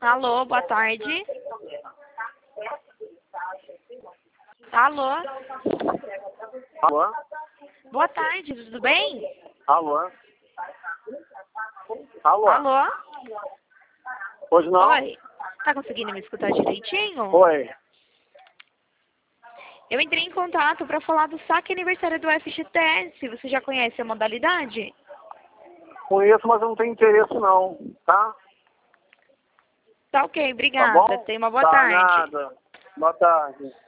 Alô, boa tarde. Alô, Alô? boa tarde, tudo bem? Alô? Alô? Alô? Hoje não? Oi, tá conseguindo me escutar direitinho? Oi. Eu entrei em contato para falar do saque aniversário do FGTS. Você já conhece a modalidade? Conheço, mas eu não tenho interesse não, tá? Tá ok, Tá obrigada. bom? Tenha uma boa Tá, tarde. nada. Boa tarde.